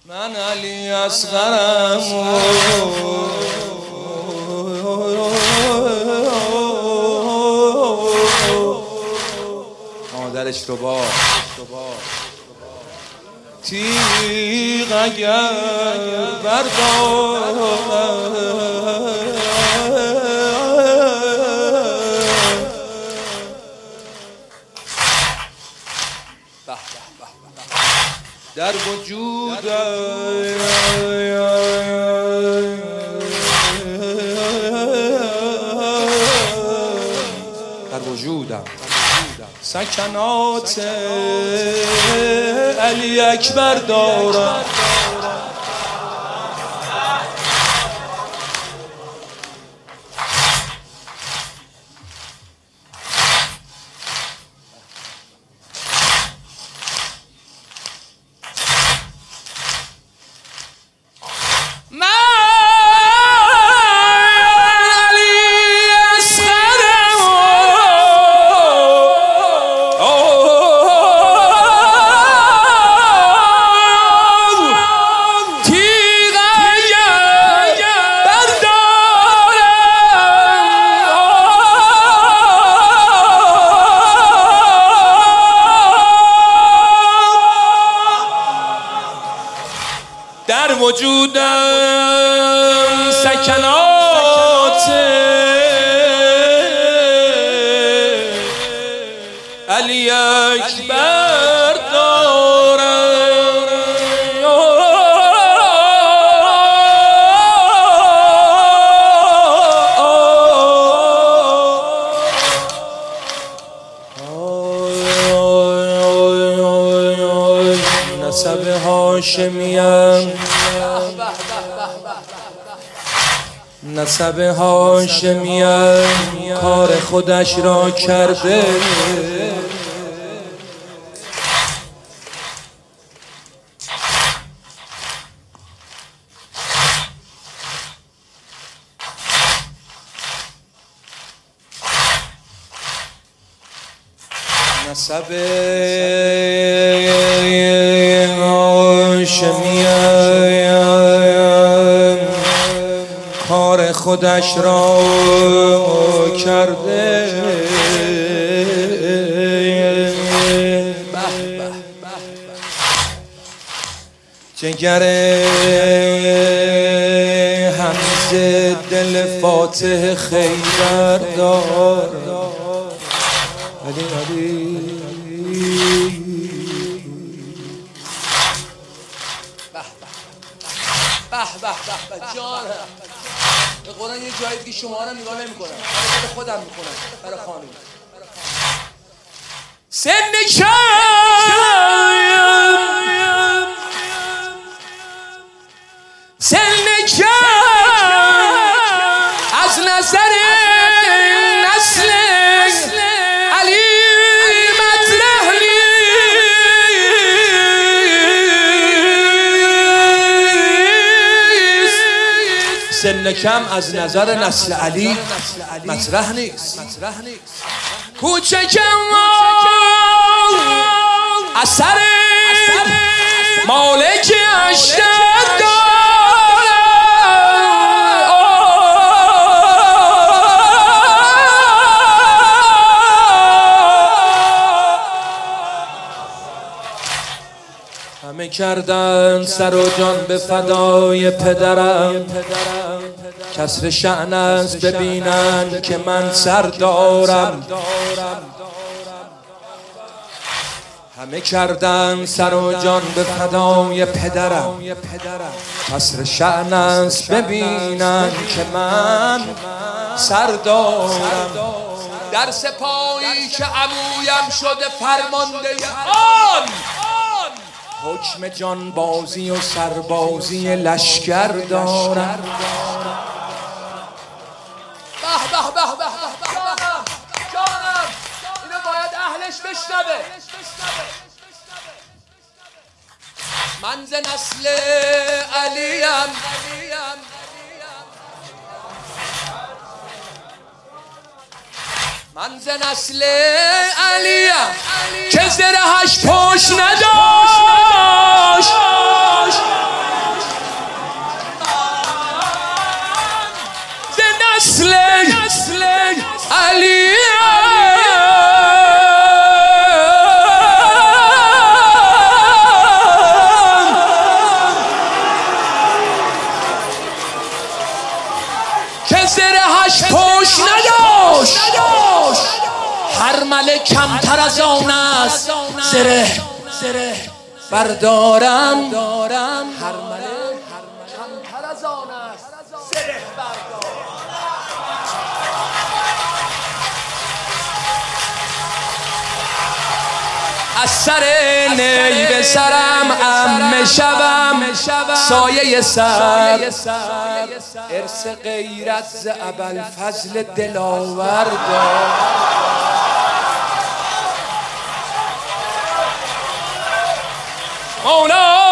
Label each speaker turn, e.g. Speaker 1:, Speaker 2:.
Speaker 1: من علی اصغرم مادرش رو با تیغ اگر بردارم در وجودم سکنات علی اکبر دارم. در وجودم سکنات علی اکبر دارم. نسب هاشمیم نسب هاشمیم کار خودش را کرده. نسب هاشمیم کار خودش را کرده. جگر حمزه دل فاتح خیبر دارد. علی علی به جانم به قرآن یه جایی که شما رو نگاه نمی کنم، برای خودم می کنم، برای خانم. سن کم از نظر نسل علی مطرح نیست. سن کم از نظر نسل علی مطرح نیست. کوچکم اثر مالک اشتر دارد. همه کردن سر و جان به فدای پدرم، کسر شأن است ببینن که من سر دارم. همه کردن سر و جان به فدای پدرم، کسر شأن است ببینن که من سر دارم. در سپاهی که عمویم شده فرمانده آن، حکم جان بازی و سربازی لشکر دارم. جانم اینو باید اهلش بشنوه. من ز نسل علیم، من ز نسل علیم که زرهش پشت نداشت. کمتر از آن است زره بردارم، هرمله کمتر از آن است زره بردارم. از سر نی به سرم عمه شوم سایه سر، ارث غیرت ز ابوالفضل دلاور دار. مولا